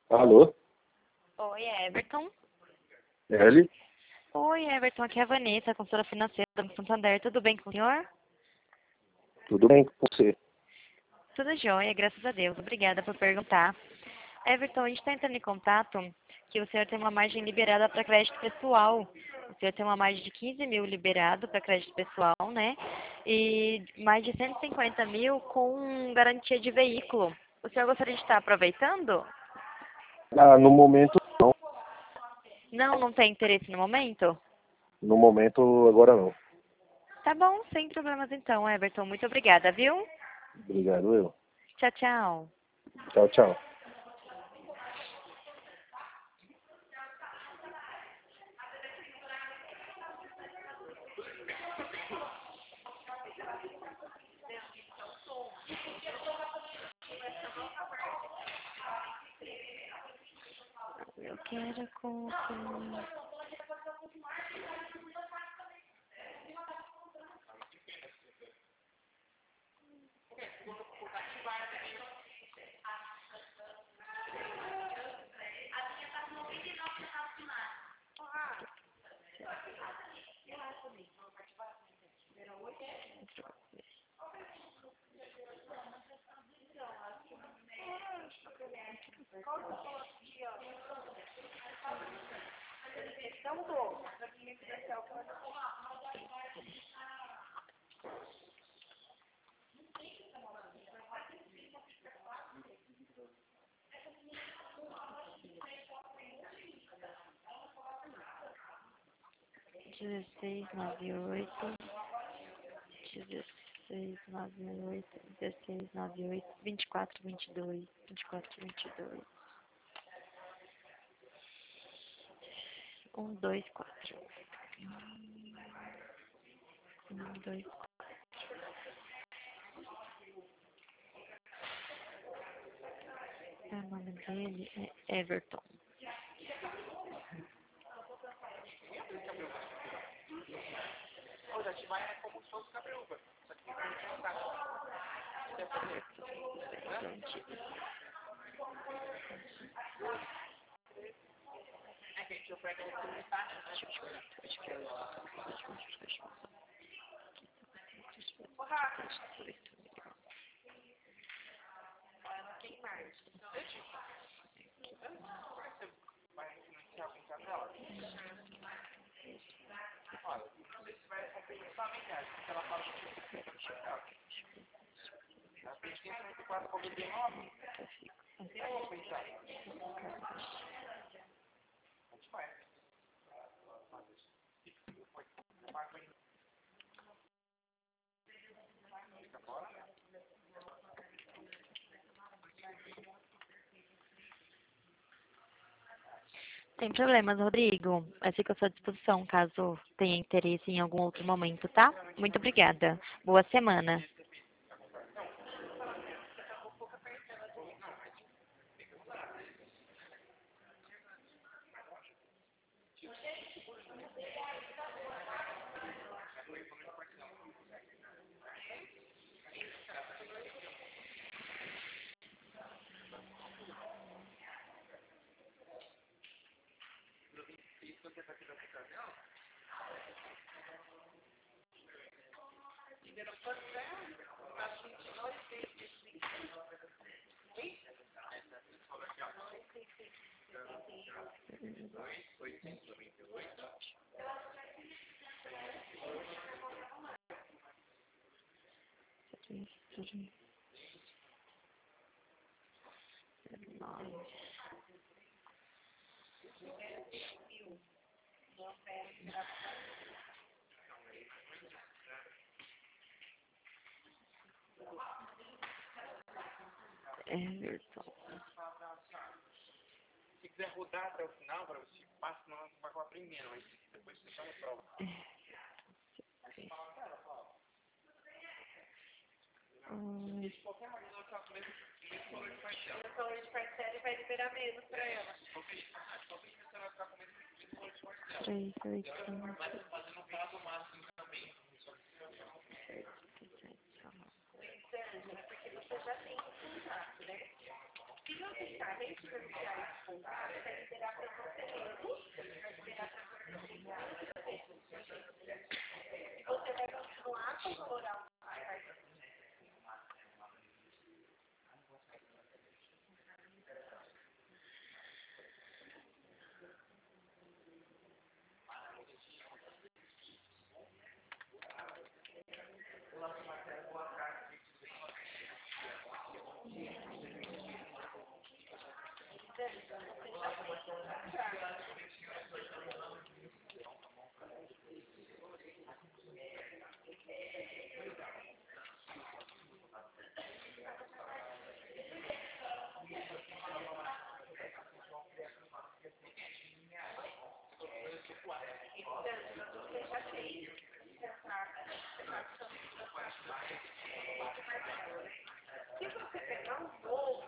Alô? Oi, Everton. Eli? Oi, Everton. Aqui é a Vanessa, consultora financeira do Banco Santander. Tudo bem com o senhor? Tudo bem com você? Tudo jóia, graças a Deus. Obrigada por perguntar. Everton, a gente está entrando em contato que o senhor tem uma margem liberada para crédito pessoal. O senhor tem uma margem de 15 mil liberado para crédito pessoal, né? E mais de 150 mil com garantia de veículo. O senhor gostaria de estar aproveitando? Ah, no momento não. Não, não tem interesse no momento? No momento agora não. Tá bom, sem problemas então, Everton. Muito obrigada, viu? Obrigado eu. Tchau, tchau. Tchau, tchau. Eu quero confiar. Dezesseis, nove, oito. 1698, 1698, 24, 22, 24, 22, 124, 124. O nome dele é Everton. Sem problemas, Rodrigo. Eu fico à sua disposição caso tenha interesse em algum outro momento, tá? Muito obrigada. Boa semana. Everton. Se quiser rodar até o final, para você passa, não vai acabar aprendendo, mas depois você faz a prova. De qualquer maneira, ela está com o mesmo valor de parcela. O valor de parcela e vai liberar menos para ela. De qualquer jeito, você vai ficar com o mesmo valor de parcela. 3, 8, Mas fazendo um prazo máximo também. Sete, 7, 9. Porque você já tem um contrato, né? Se não deixar a gente negociar esse contrato, vai liberar para você mesmo, vai liberar para você mesmo, e você vai continuar com o valor alto. Se você pegar um